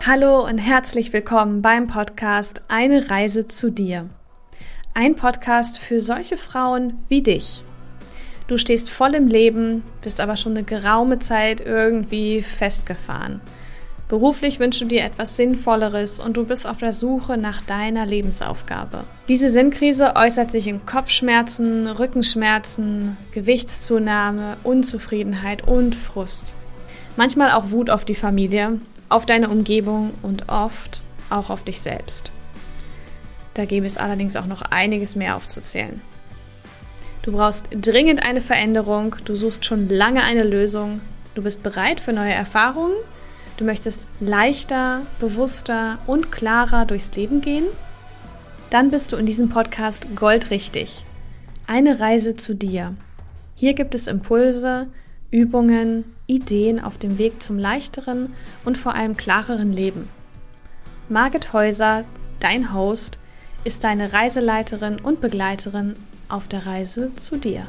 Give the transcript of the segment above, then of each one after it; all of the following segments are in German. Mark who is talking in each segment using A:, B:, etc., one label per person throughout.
A: Hallo und herzlich willkommen beim Podcast Eine Reise zu dir. Ein Podcast für solche Frauen wie dich. Du stehst voll im Leben, bist aber schon eine geraume Zeit irgendwie festgefahren. Beruflich wünschst du dir etwas Sinnvolleres und du bist auf der Suche nach deiner Lebensaufgabe. Diese Sinnkrise äußert sich in Kopfschmerzen, Rückenschmerzen, Gewichtszunahme, Unzufriedenheit und Frust. Manchmal auch Wut auf die Familie, auf deine Umgebung und oft auch auf dich selbst. Da gäbe es allerdings auch noch einiges mehr aufzuzählen. Du brauchst dringend eine Veränderung, du suchst schon lange eine Lösung, du bist bereit für neue Erfahrungen, du möchtest leichter, bewusster und klarer durchs Leben gehen? Dann bist du in diesem Podcast goldrichtig. Eine Reise zu dir. Hier gibt es Impulse, Übungen, Ideen auf dem Weg zum leichteren und vor allem klareren Leben. Margit Häuser, dein Host, ist deine Reiseleiterin und Begleiterin auf der Reise zu dir.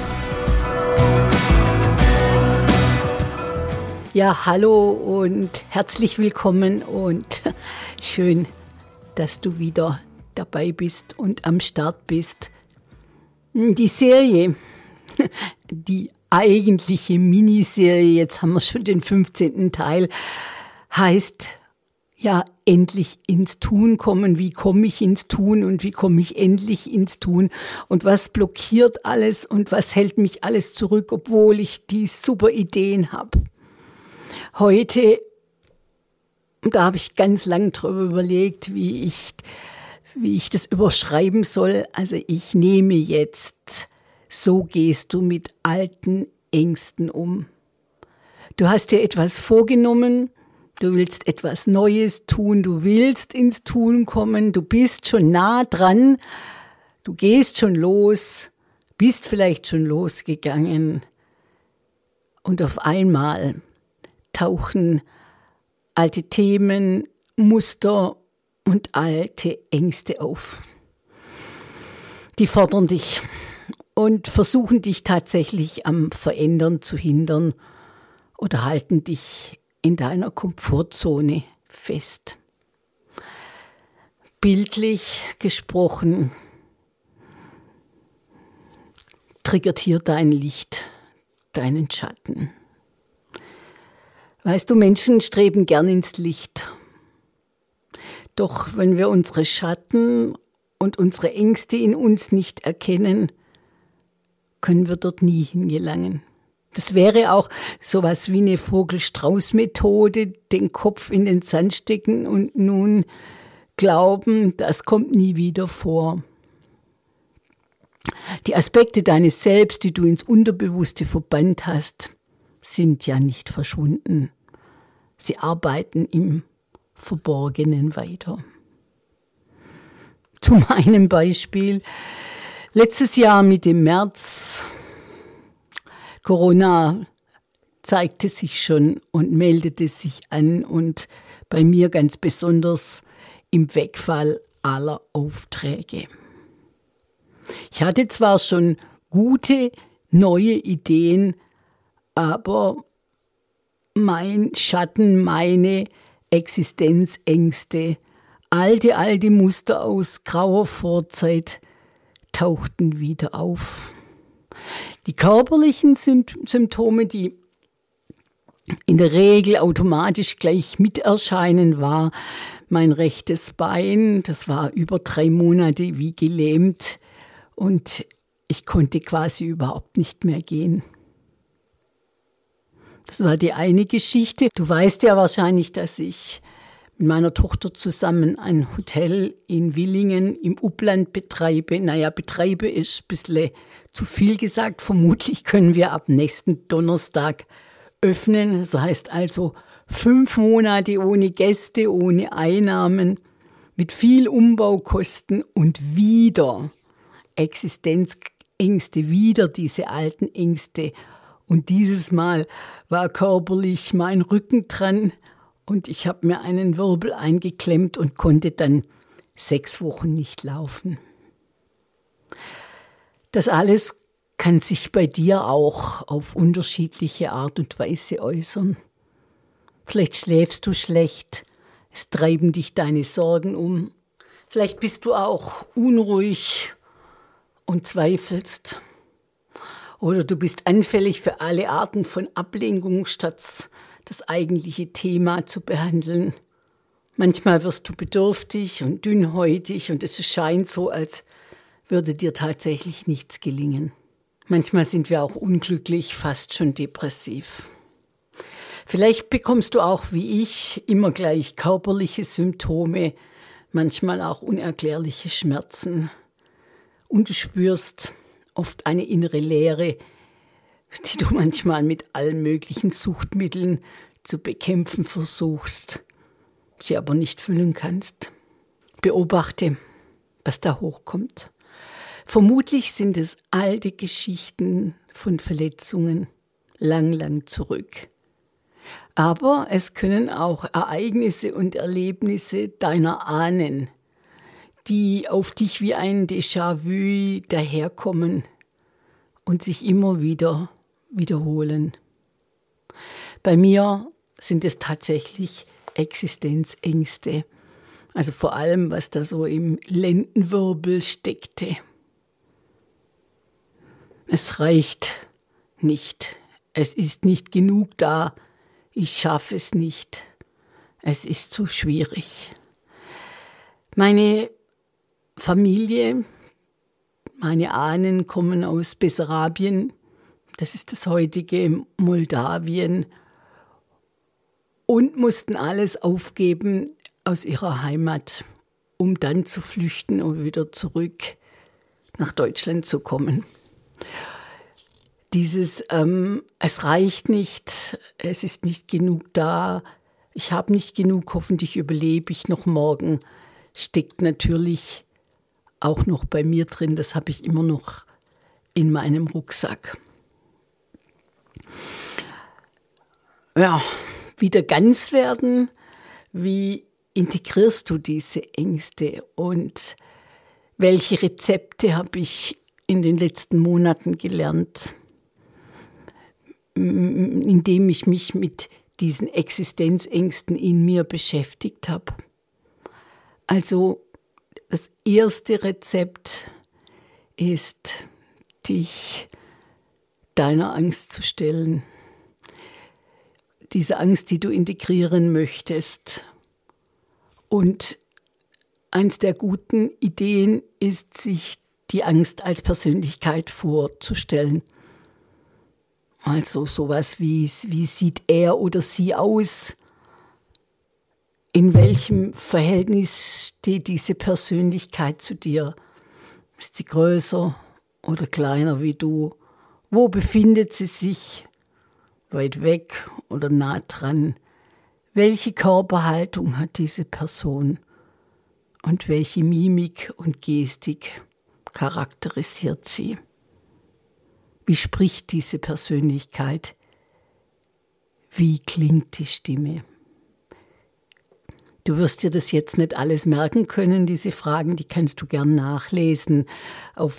B: Ja, hallo und herzlich willkommen und schön, dass du wieder dabei bist und am Start bist. Die Serie, die eigentliche Miniserie, jetzt haben wir schon den 15. Teil, heißt ja endlich ins Tun kommen. Wie komme ich ins Tun und wie komme ich endlich ins Tun und was blockiert alles und was hält mich alles zurück, obwohl ich die super Ideen habe. Heute, da habe ich ganz lang drüber überlegt, wie ich das überschreiben soll. Also ich nehme jetzt: So gehst du mit alten Ängsten um. Du hast dir etwas vorgenommen, du willst etwas Neues tun, du willst ins Tun kommen, du bist schon nah dran, du gehst schon los, bist vielleicht schon losgegangen und auf einmal tauchen alte Themen, Muster und alte Ängste auf. Die fordern dich und versuchen dich tatsächlich am Verändern zu hindern oder halten dich in deiner Komfortzone fest. Bildlich gesprochen triggert hier dein Licht, deinen Schatten. Weißt du, Menschen streben gern ins Licht. Doch wenn wir unsere Schatten und unsere Ängste in uns nicht erkennen, können wir dort nie hingelangen. Das wäre auch sowas wie eine Vogel-Strauß-Methode, den Kopf in den Sand stecken und nun glauben, das kommt nie wieder vor. Die Aspekte deines Selbst, die du ins Unterbewusste verbannt hast, sind ja nicht verschwunden. Sie arbeiten im Verborgenen weiter. Zu meinem Beispiel: Letztes Jahr Mitte März, Corona zeigte sich schon und meldete sich an und bei mir ganz besonders im Wegfall aller Aufträge. Ich hatte zwar schon gute, neue Ideen, aber mein Schatten, meine Existenzängste, alte Muster aus grauer Vorzeit tauchten wieder auf. Die körperlichen Symptome, die in der Regel automatisch gleich mit erscheinen, war mein rechtes Bein. Das war über 3 Monate wie gelähmt und ich konnte quasi überhaupt nicht mehr gehen. Das war die eine Geschichte. Du weißt ja wahrscheinlich, dass ich mit meiner Tochter zusammen ein Hotel in Willingen im Upland betreibe. Naja, betreibe ist ein bisschen zu viel gesagt. Vermutlich können wir ab nächsten Donnerstag öffnen. Das heißt also 5 Monate ohne Gäste, ohne Einnahmen, mit viel Umbaukosten und wieder Existenzängste, wieder diese alten Ängste. Und dieses Mal war körperlich mein Rücken dran und ich habe mir einen Wirbel eingeklemmt und konnte dann 6 Wochen nicht laufen. Das alles kann sich bei dir auch auf unterschiedliche Art und Weise äußern. Vielleicht schläfst du schlecht, Es treiben dich deine Sorgen um. Vielleicht bist du auch unruhig und zweifelst. Oder du bist anfällig für alle Arten von Ablenkung, statt das eigentliche Thema zu behandeln. Manchmal wirst du bedürftig und dünnhäutig und es scheint so, als würde dir tatsächlich nichts gelingen. Manchmal sind wir auch unglücklich, fast schon depressiv. Vielleicht bekommst du auch, wie ich, immer gleich körperliche Symptome, manchmal auch unerklärliche Schmerzen. Und du spürst oft eine innere Leere, die du manchmal mit allen möglichen Suchtmitteln zu bekämpfen versuchst, sie aber nicht füllen kannst. Beobachte, was da hochkommt. Vermutlich sind es alte Geschichten von Verletzungen, lang zurück. Aber es können auch Ereignisse und Erlebnisse deiner Ahnen, die auf dich wie ein Déjà-vu daherkommen und sich immer wieder wiederholen. Bei mir sind es tatsächlich Existenzängste, also vor allem, was da so im Lendenwirbel steckte. Es reicht nicht, es ist nicht genug da, ich schaffe es nicht, es ist zu schwierig. Meine Familie, meine Ahnen kommen aus Bessarabien, das ist das heutige Moldawien, und mussten alles aufgeben aus ihrer Heimat, um dann zu flüchten und wieder zurück nach Deutschland zu kommen. Dieses, es reicht nicht, es ist nicht genug da, ich habe nicht genug, hoffentlich überlebe ich noch morgen, steckt natürlich auch noch bei mir drin, das habe ich immer noch in meinem Rucksack. Ja, wieder ganz werden, wie integrierst du diese Ängste und welche Rezepte habe ich in den letzten Monaten gelernt, indem ich mich mit diesen Existenzängsten in mir beschäftigt habe. Also das erste Rezept ist, dich deiner Angst zu stellen. Diese Angst, die du integrieren möchtest. Und eins der guten Ideen ist, sich die Angst als Persönlichkeit vorzustellen. Also sowas wie sieht er oder sie aus? In welchem Verhältnis steht diese Persönlichkeit zu dir? Ist sie größer oder kleiner wie du? Wo befindet sie sich? Weit weg oder nah dran? Welche Körperhaltung hat diese Person? Und welche Mimik und Gestik charakterisiert sie? Wie spricht diese Persönlichkeit? Wie klingt die Stimme? Du wirst dir das jetzt nicht alles merken können, diese Fragen, die kannst du gern nachlesen auf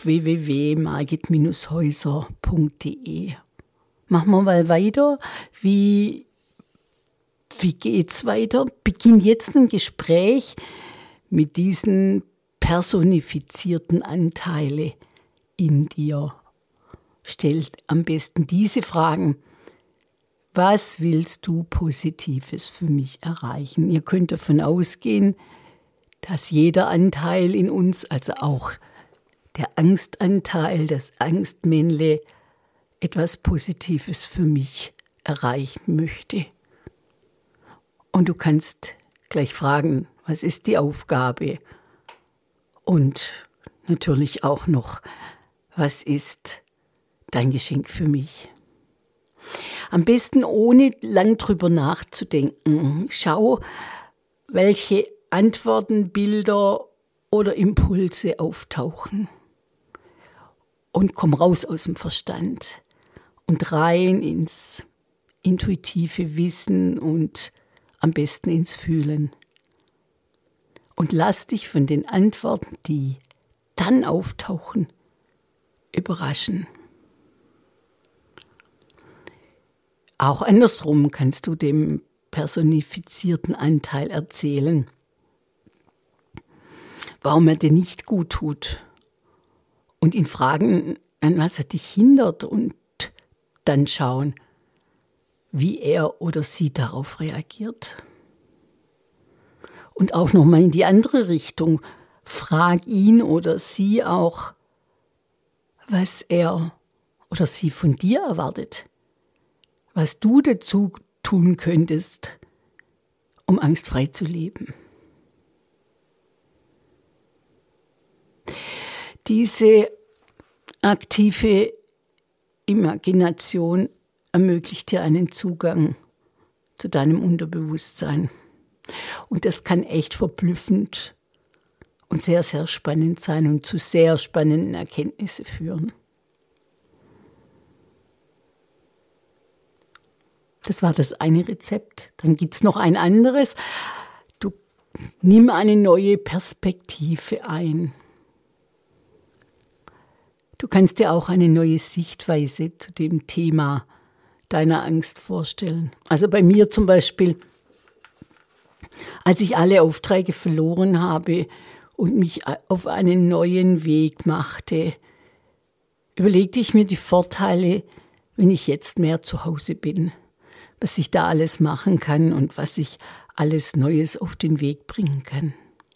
B: www.margit-häuser.de. Machen wir mal weiter. Wie geht's weiter? Beginn jetzt ein Gespräch mit diesen personifizierten Anteile in dir. Stell am besten diese Fragen. Was willst du Positives für mich erreichen? Ihr könnt davon ausgehen, dass jeder Anteil in uns, also auch der Angstanteil, das Angstmännle, etwas Positives für mich erreichen möchte. Und du kannst gleich fragen, was ist die Aufgabe? Und natürlich auch noch, was ist dein Geschenk für mich? Am besten ohne lang drüber nachzudenken. Schau, welche Antworten, Bilder oder Impulse auftauchen. Und komm raus aus dem Verstand und rein ins intuitive Wissen und am besten ins Fühlen. Und lass dich von den Antworten, die dann auftauchen, überraschen. Auch andersrum kannst du dem personifizierten Anteil erzählen, warum er dir nicht gut tut und ihn fragen, an was er dich hindert und dann schauen, wie er oder sie darauf reagiert. Und auch nochmal in die andere Richtung, frag ihn oder sie auch, was er oder sie von dir erwartet, was du dazu tun könntest, um angstfrei zu leben. Diese aktive Imagination ermöglicht dir einen Zugang zu deinem Unterbewusstsein. Und das kann echt verblüffend und sehr, sehr spannend sein und zu sehr spannenden Erkenntnissen führen. Das war das eine Rezept. Dann gibt es noch ein anderes. Du nimm eine neue Perspektive ein. Du kannst dir auch eine neue Sichtweise zu dem Thema deiner Angst vorstellen. Also bei mir zum Beispiel, als ich alle Aufträge verloren habe und mich auf einen neuen Weg machte, überlegte ich mir die Vorteile, wenn ich jetzt mehr zu Hause bin, was ich da alles machen kann und was ich alles Neues auf den Weg bringen kann.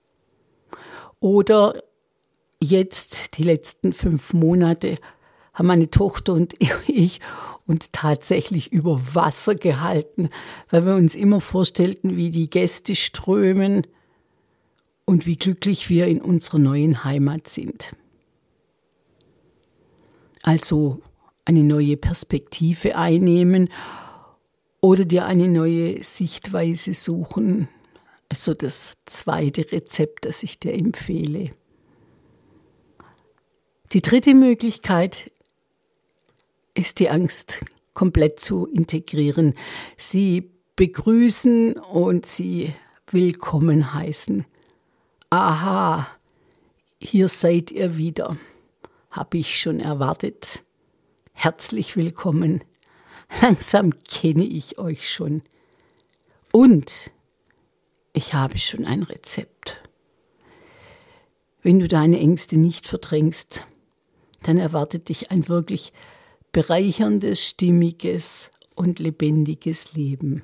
B: Oder jetzt, die letzten 5 Monate, haben meine Tochter und ich uns tatsächlich über Wasser gehalten, weil wir uns immer vorstellten, wie die Gäste strömen und wie glücklich wir in unserer neuen Heimat sind. Also eine neue Perspektive einnehmen oder dir eine neue Sichtweise suchen. Also das zweite Rezept, das ich dir empfehle. Die dritte Möglichkeit ist, die Angst komplett zu integrieren, sie begrüßen und sie willkommen heißen. Aha, hier seid ihr wieder, habe ich schon erwartet. Herzlich willkommen, langsam kenne ich euch schon. Und ich habe schon ein Rezept. Wenn du deine Ängste nicht verdrängst, dann erwartet dich ein wirklich bereicherndes, stimmiges und lebendiges Leben.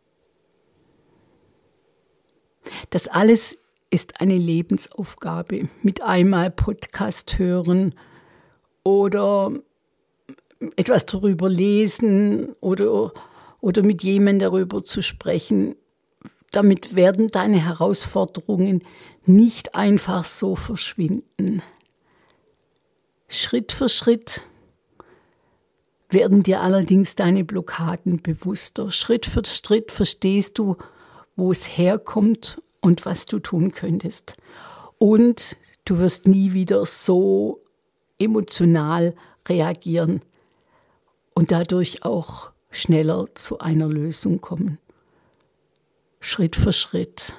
B: Das alles ist eine Lebensaufgabe. Mit einmal Podcast hören oder etwas darüber lesen oder mit jemandem darüber zu sprechen. Damit werden deine Herausforderungen nicht einfach so verschwinden. Schritt für Schritt werden dir allerdings deine Blockaden bewusster. Schritt für Schritt verstehst du, wo es herkommt und was du tun könntest. Und du wirst nie wieder so emotional reagieren und dadurch auch schneller zu einer Lösung kommen. Schritt für Schritt.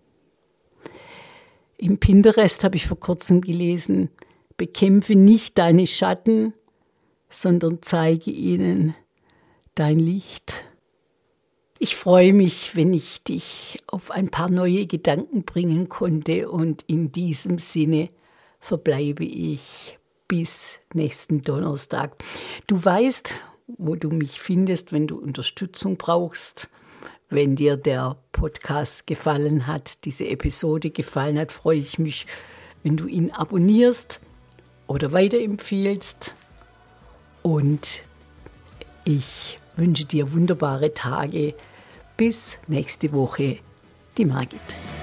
B: Im Pinterest habe ich vor kurzem gelesen, bekämpfe nicht deine Schatten, sondern zeige ihnen dein Licht. Ich freue mich, wenn ich dich auf ein paar neue Gedanken bringen konnte und in diesem Sinne verbleibe ich bis nächsten Donnerstag. Du weißt, wo du mich findest, wenn du Unterstützung brauchst. Wenn dir der Podcast gefallen hat, diese Episode gefallen hat, freue ich mich, wenn du ihn abonnierst oder weiterempfiehlst. Und ich wünsche dir wunderbare Tage. Bis nächste Woche, die Margit.